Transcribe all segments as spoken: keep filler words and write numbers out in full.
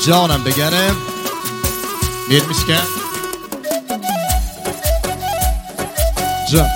Canım begenim vermişken Can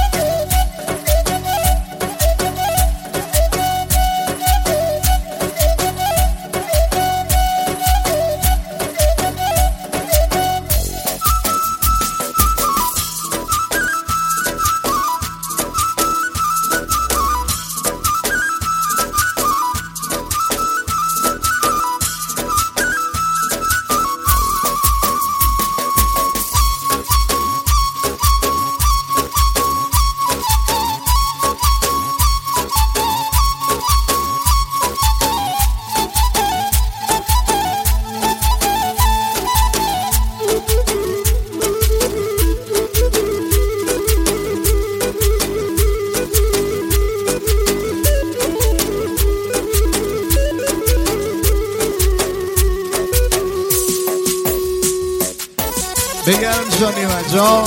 بگرم جانی من جان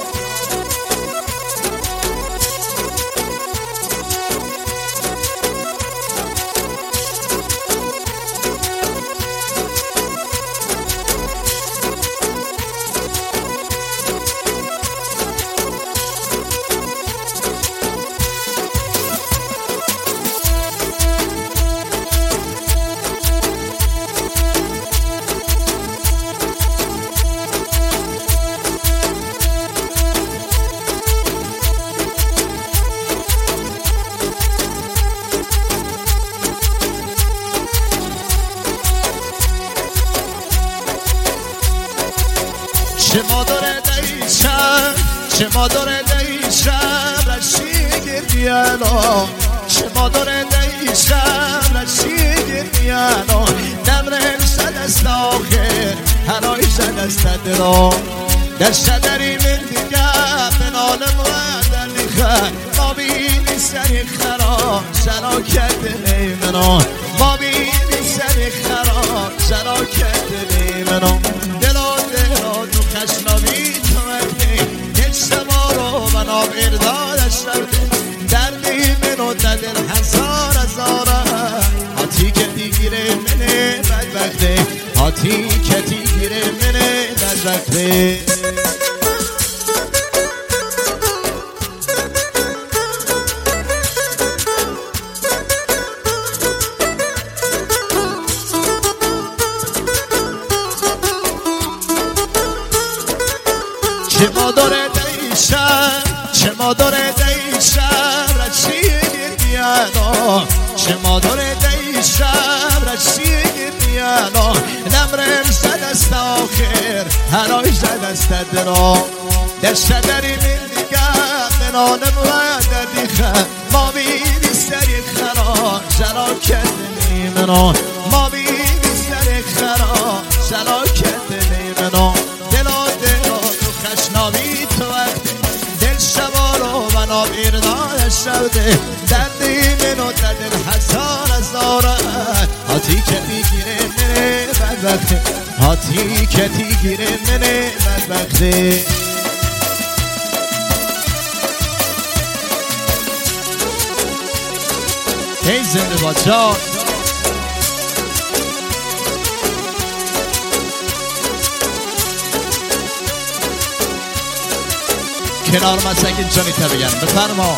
چه مادر دیشم چه مادر دیشم رشیگ دیالا چه مادر دیشم رشیگ دیالا نمرم شد است آخر هرای شد است درا در شدری من دیگر بنالم و در نخر ما بینی سری خرا شراکت نیمنا ما بینی سری خرا شراکت نیمنا دلا دلا تو خشنامی تو مکنی دل شما رو بنا بردادش رفته دردی منو دل هزار هزاره هاتی که دیگیره منه بدبخته هاتی که دیگیره منه بدبخته چه مادر دیشم چه مادر دیشم رشیگ دیانا چه مادر دیشم رشیگ دیانا نمرم زد است آخر هرای زد است درا در شدری من دیگر بنانم و در دیخم ما بینی سری خرا شراکت نیمنا ما بینی سری خرا شراکت نیمنا دلا دلا تو خشنامی تو وقتی دل شما رو بنا بیردانش شده دردی منو در دل هزار هزاره هاتی که دیگیره منه بدبخته هاتی که دیگیره منه بدبخته هی زنده باد جان کنار مسکن جانی تا بگم بفرما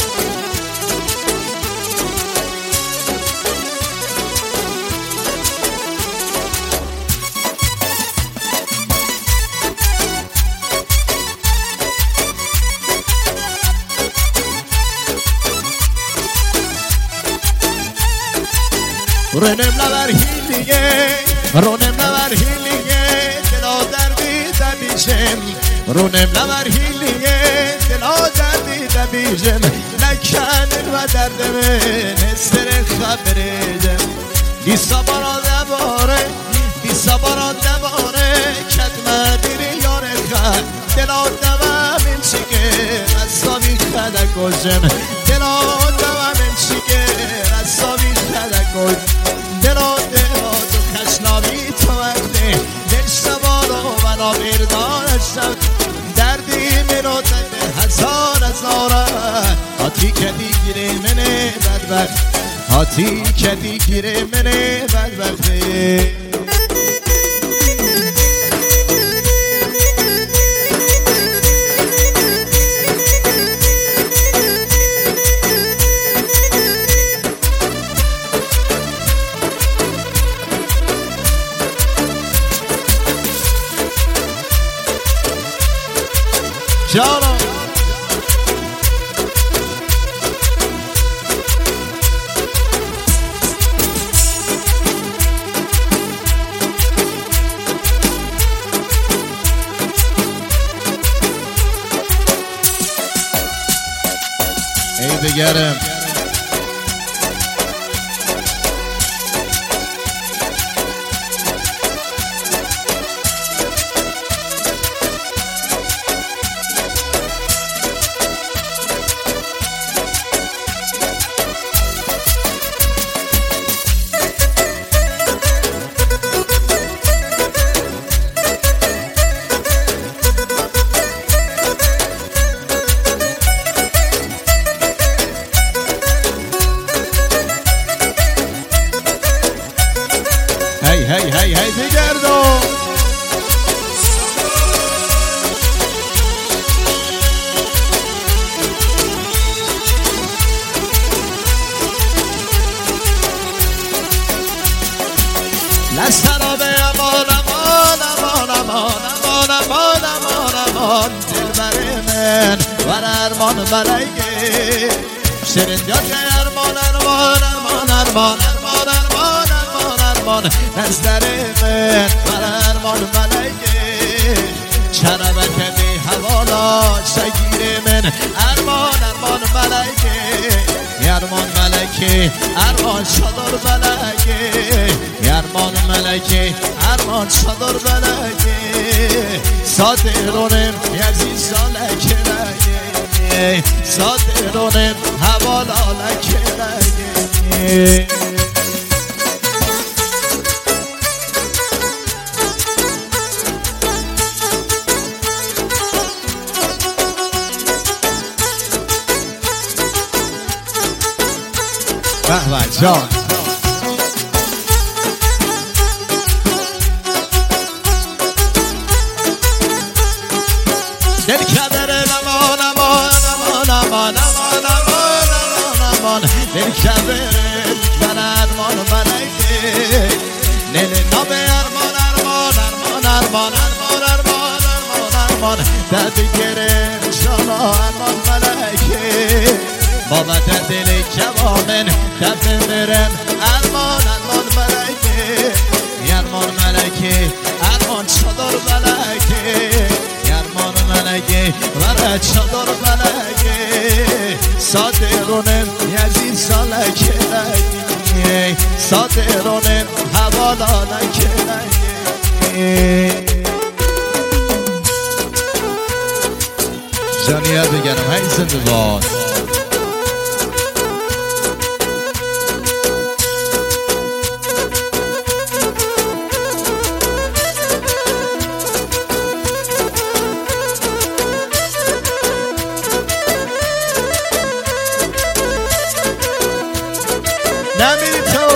رونم نبر هیلیه رونم نبر هیلیه دلا دردی دمیشم رونم نبر هیلیه دلا دردی دمیشم نکنن و درد من استر خبریدم دیسا برا دباره دیسا برا دباره کدمه دیری یار خد دلا دمم این چیگه رسامی خده گوشم دلا دمم این چیگه رسامی خده گوشم دلا دلا تو خشنامی تو وقتی دل شما رو بنا بردانش شد دردی منو دل هزار هزاره هاتی که دیگیره منه بدبخت هاتی که دیگیره منه بدبخته جانم ای بگرم هی هی هی هی بگردم لسراب امان امان امان امان امان امان امان امان دلبر من ور ارمان ملگه شیرین یاد ارمان ارمان ارمان ارمان ارمان ارمان ارمان ارمان نزدر من ور ارمان ملگه چربک بی حوالا شگیر من ارمان ارمان ملگه ارمان ملکه ارمان شادر ملکه ارمان ملکه ارمان شادر ملکه صادرونم یزی سالکه لگه صادرونم حوالا لکه لگه بهبه جان دل کدر نمان نمان نمان نمان نمان نمان نمان دل کدر من ارمان ملکه دل نام ارمان ارمان ارمان ارمان ارمان ارمان ارمان ارمان درد گرم شانا ارمان ملکه بابت دل جوامن دفت برم ارمان ارمان ملکه ارمان ملکه ارمان چادر ملکه ارمان ملکه ورد چادر ملکه صادرونم یزی سالکه لگه صادرونم حوالا لکه لگه جانیه بگرم هی زنده باد نمیری تو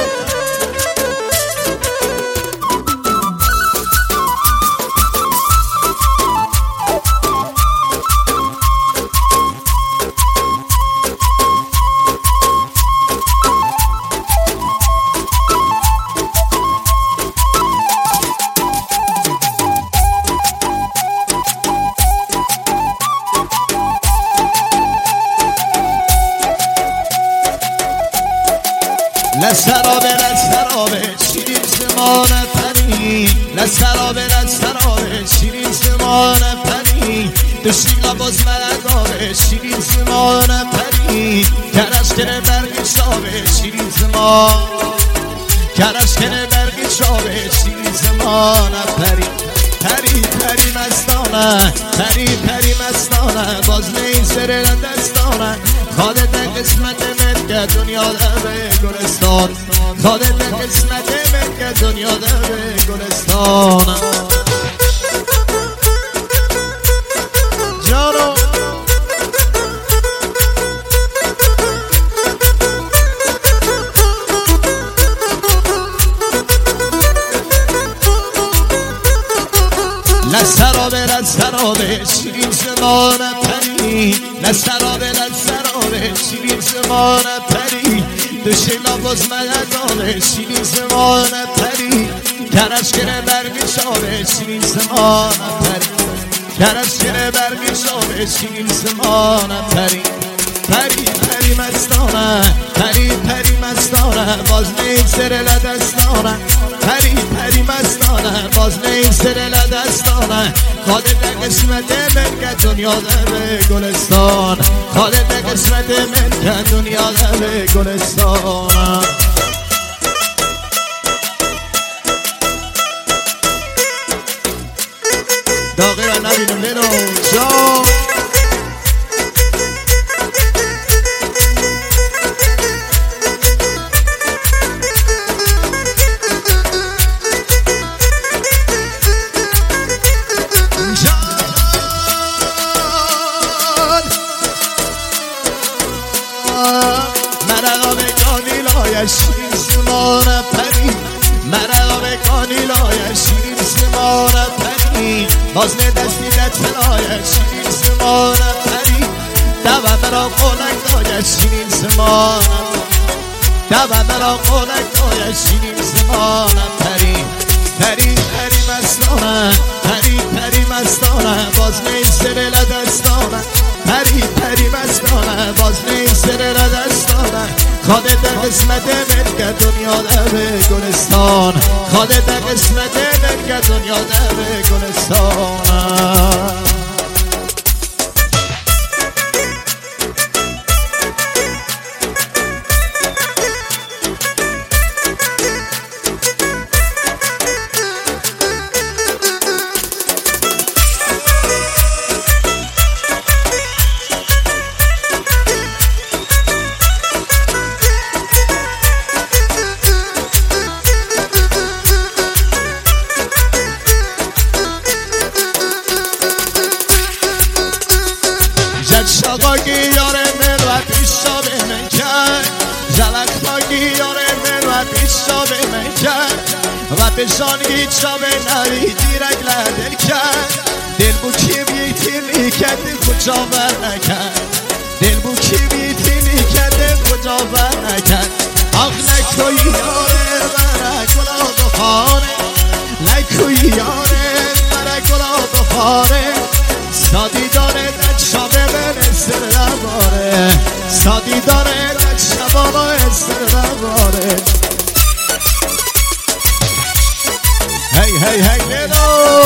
لسرابه لسرابه شیرین زمان پری لسرابه لسرابه شیرین زمان پری دشیقا باز ملگابه شیرین زمان پری کرش کنه برگی شابه شیرین زمان کرش کنه برگی شابه شیرین زمان پری پری پری مستانه پری پری مستانه باز نیسره دستانه خالد قسمت من که دنیا داره گلستان خالد قسمت من که دنیا داره گلستان جانو لسرابه لسرابه شیرین زمان پری لسرابه لسرابه شیرین زمان پری دشیلا باز ملگابه شیرین زمان پری کرش کنه برگی شابه شیرین زمان پری کرشکر برقی شده شیرین سمانه پری پری پری مستانه پری پری مستانه باز نیسر لدستانه پری پری مستانه باز نیسر لدستانه خالد قسمت من که دنیا به گلستان خالد قسمت من که دنیا به گلستان داغی و نبینم بینو جان مرقا به کانیلای شیرین سمانه پری مرقا به کانیلای شیرین سمانه پری باز دستی دتلای شیرین سمانه پری دو مرا قولک دای شیرین سمانه دو مرا قولک دای شیرین سمانه پری پری پری مستانه پری پری مستانه باز نیسر لدستانه پری پری مستانه باز نیسر لدستانه خالد قسمت من که دنیا به گلستان خالد قسمت من که دنیا به گلستان شاقاگی یاره من و پیشا به من کرد جلک باگی یاره من و پیشا به من کرد و پیشانگی چا به نری دیرک لدل کرد دل بو کی بیتینی کده کجا بر نکرد دل بو کی بیتینی کده کجا بر نکرد آخ نکوی یاره برا گلا بخاره نکوی یاره برا گلا بخاره سادی داره شابه من سر نباره سادی داره شبانه سر نباره هی هی هی لیلو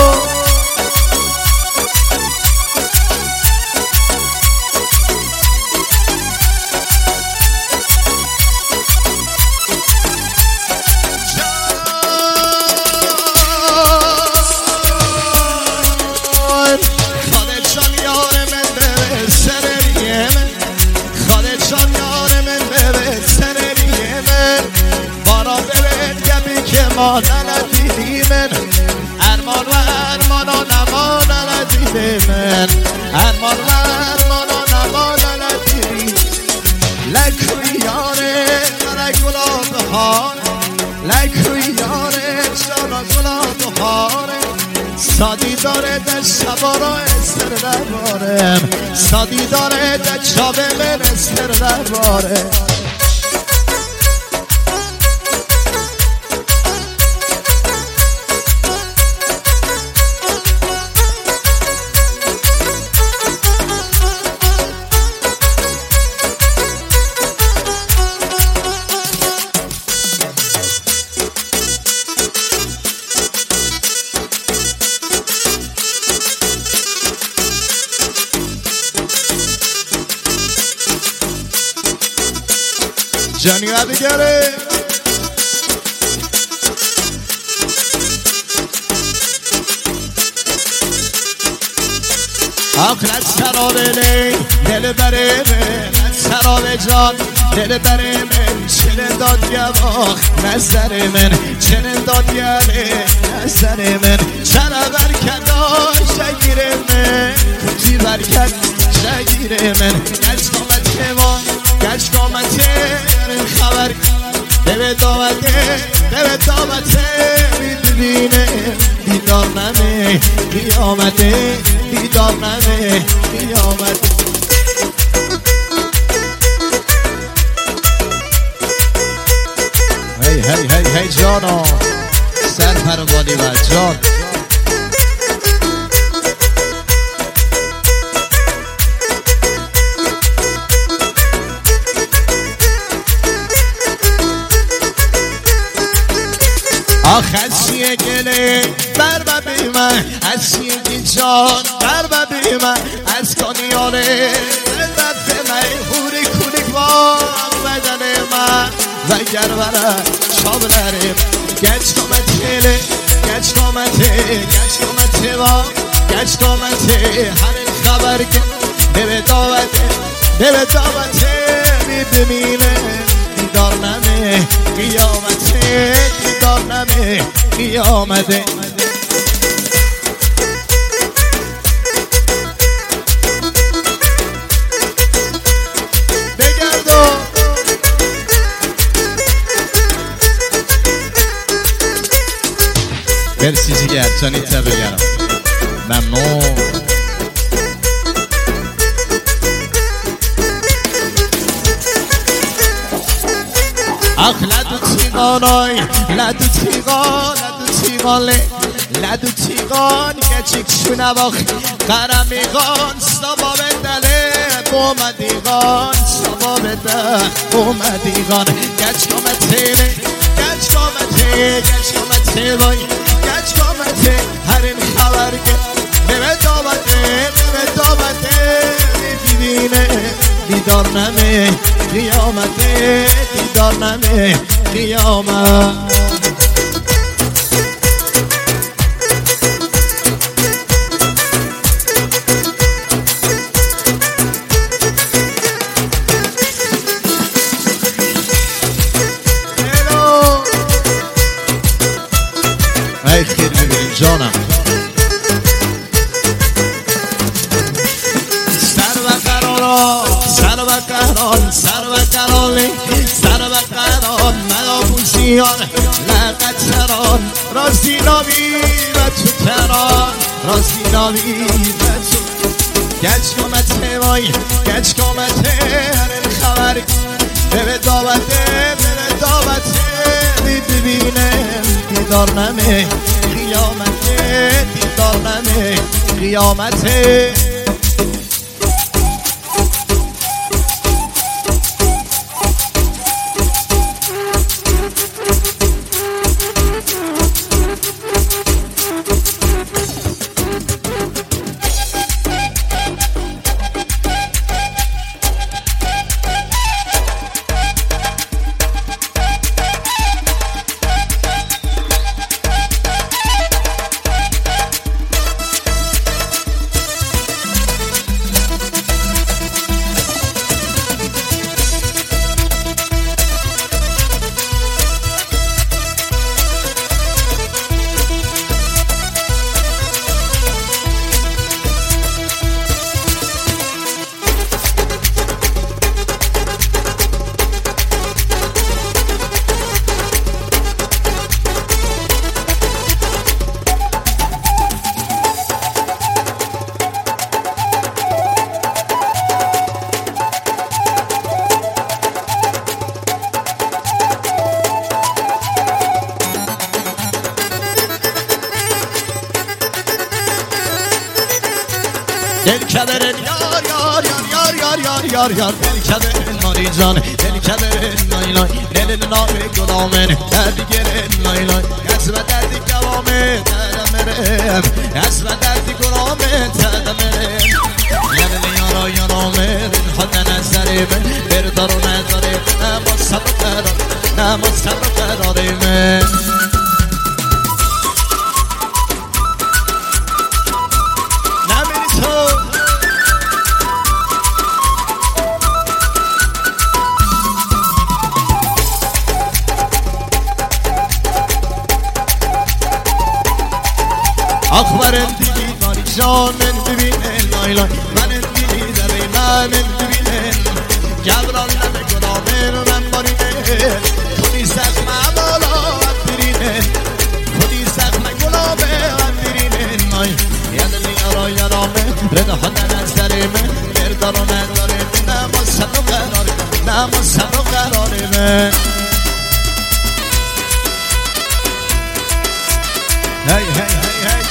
نلدیدی من ارمان و ارمان و نمان نلدیدی من ارمان و ارمان و نمان نلدیدی لکوی یاره لک گلا بهار لکوی یاره شانا گلا بهاره سادی داره در شبا را استر نباره سادی داره در شبه من استر نباره جانی دیگره آخرت سرابه لی دل بره من سرابه جان دل بره من چنین داد یواخ نظر من چنین داد یاره نظر من چرا برکت شگیر من کچی برکت شگیر من گشت آمد وان گشت آمد خبر دو دامته دو دامته ببینه بیدار نمه بیامده بیدار نمه بیامده هی هی هی هی جانا سر پروانی و جان آخ هسیه گله بر ببی من هسیه گی جان بر ببی من از کنیانه دلت من خوری کولی بام بدن من و گربره شابلرم گچ کامته گچ کامته گچ کامته با گچ کامته هر خبر که به دعوته به دعوته میبینه دیدار نمه قیامته دیدار نمه قیامته بگردو مرسی جیگر جانیتا بگرم ممنون آخ لدو تیغانای لدو تیغان لدو تیغانه لدو تیغان گچک شونه باخی قرمیغان سبا بدله بومدیغان سبا بدل بومدیغان گچ کامته گچ کامته گچ کامته بای گچ کامته هر این خبر که به دابته به دابته میبینه دیدار نمه قیامته دیدار نمه قیامت ای خیر ببینیم جانم سر و قراران سر و قراران سر و قراران سر و قراران مدابوزیان لقد سران راستی ناوی و تو تران راستی ناوی و تو گچ کامته وای گچ کامته هر خبر به دعوته به دعوته میبینه دیدار نمه قیامته دیدار نمه قیامته دل کدرن یار یار یار یار یار یار یار دل کدرن ماری جان دل کدرن لای لای دل نام گلامن درد گرن لای لای اسم درد گلامن درد مرم اسم درد گلامن درد مرم یعنی یارا یارا مرن خود نظر من بردار و نداره نما صبر قرار نما صبر قرار من اخبار دیدی ماری جان من ببینه لای لای من دیدی داری من ببینه گبران نمه گنامه رو من مارینه خودی زخم عمالا برینه خودی زخم گلامه برینه لای یدلی یارا یارامه رده خود نظره من بردار و نداره نما صبر و قراره نما صبر و قراره من هی هی هی هی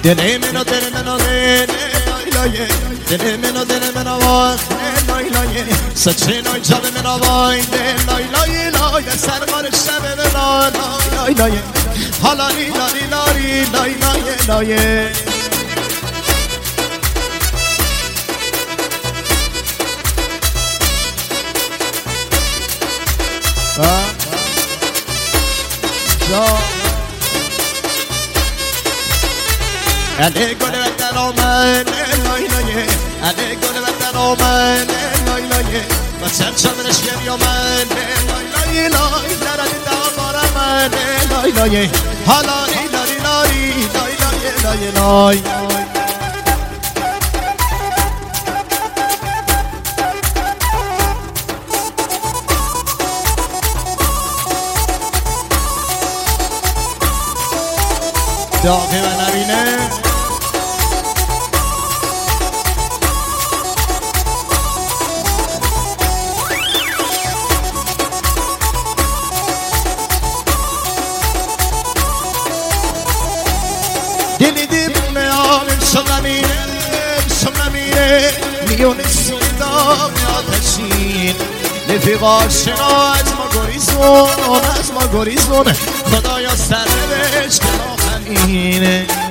دل منو دل منو دل لایلایه دل منو دل منو وای لایلایه سچه نای جاب منو وای دل لایلایه لایه سرمار شب منو لایلایه حالا لی لاری لاری لایلایه لایه علی گل وطن آمد لایلایه علی گل وطن آمد لایلایه و چرچمنش گری آمد لایلایه لای درد دار من لایلایه حالا لی لاری لاری لایلایه لایه لای داغی و نبینه دلی دیبونه آمیم شم نمیره شم نمیره میونه سودام آتشین رفیق آشنا از ما گریزون از ما گریزون خدایا سر بهش که ما همینه